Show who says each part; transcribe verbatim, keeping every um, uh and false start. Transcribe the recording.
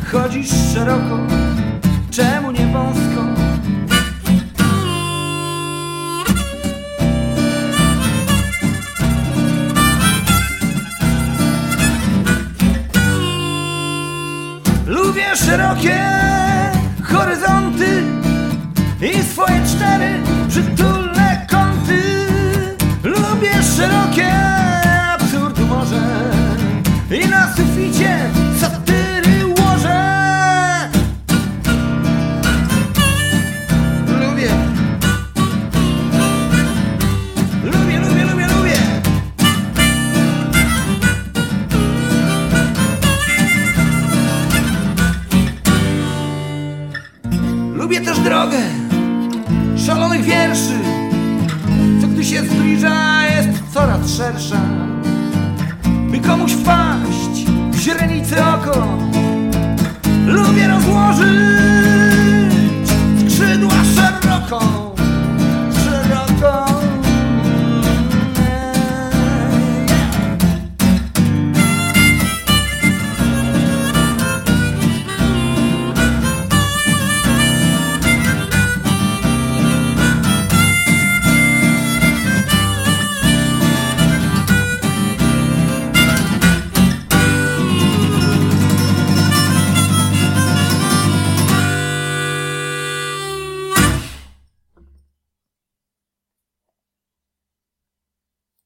Speaker 1: chodzisz szeroko, czemu nie wąsko? Lubię szerokie horyzonty i swoje cztery przytulne kąty. Lubię szerokie absurdu morze i na suficie satyry łoże. Lubię, lubię, lubię, lubię, lubię. Lubię też drogę szalonych wierszy, co gdy się zbliża jest coraz szersza.